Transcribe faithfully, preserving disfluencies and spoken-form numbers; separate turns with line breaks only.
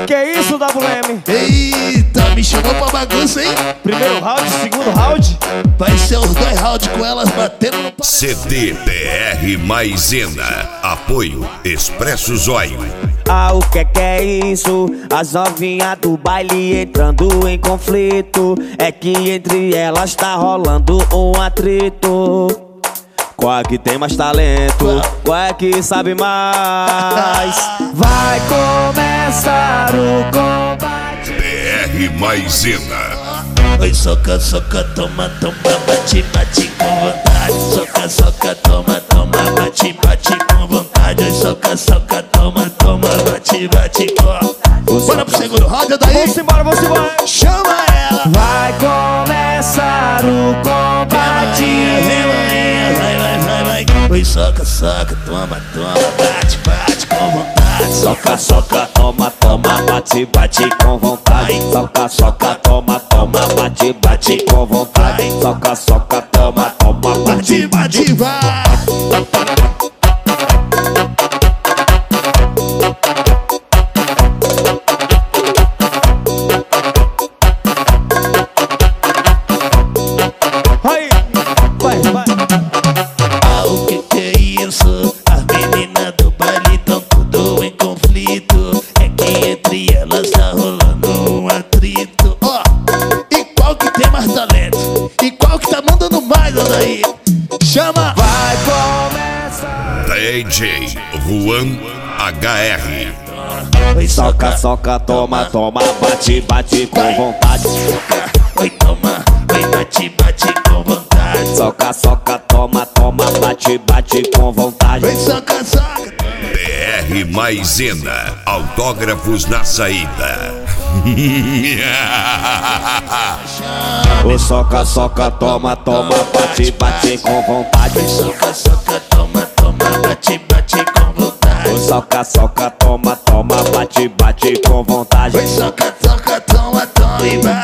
Que isso, W M?
Eita, me chamou pra bagunça, hein?
Primeiro round, segundo round.
Vai ser os dois rounds com elas batendo no paredão.
C D P R Maisena. Apoio Expresso Zóio.
Ah, o que é que é isso? As novinhas do baile entrando em conflito. É que entre elas tá rolando um atrito. Qual é que tem mais talento? Qual é que sabe mais? Vai começar o combate.
P R Maisena.
Oi, soca, soca, toma, toma, bate, bate com vontade. Soca, soca, toma, toma, bate, bate com vontade. Oi, soca, soca, toma, toma, bate, bate com. Bora pro segundo round, daí.
Vamos embora, vamos embora.
Chama ela.
Vai começar o combate.
Vem, vai, vai, vai, vai. Oi, soca, soca, toma, toma, bate, bate com vontade.
Soca, soca, toma, toma, bate, bate com vontade. Soca, soca, toma, toma, bate, bate com vontade. Soca, soca, toma, toma, bate,
bate, bate, vai.
Vai, vai, vai.
Ah, o que que é isso? As meninas do baile tão tudo em conflito. É que entre elas tá rolando um atrito. Ó, oh, e qual que tem mais talento? E qual que tá mandando mais, daí? Chama!
Vai começar.
D J Juan H R.
Oi,
Soca, soca, toma, toma, bate, bate com vontade.
Oi, toma, oi, bate, bate com vontade.
Soca, soca, toma, toma, bate, bate com vontade.
Oi, soca, soca.
P R Maisena. Autógrafos na saída.
O soca, soca, toma, toma, bate, bate com vontade.
Oi, soca, soca, toma, toma, bate, bate com vontade.
O soca, soca, toma, toma, bate, bate com vontade.
Oi, soca, soca, toma, toma e bate.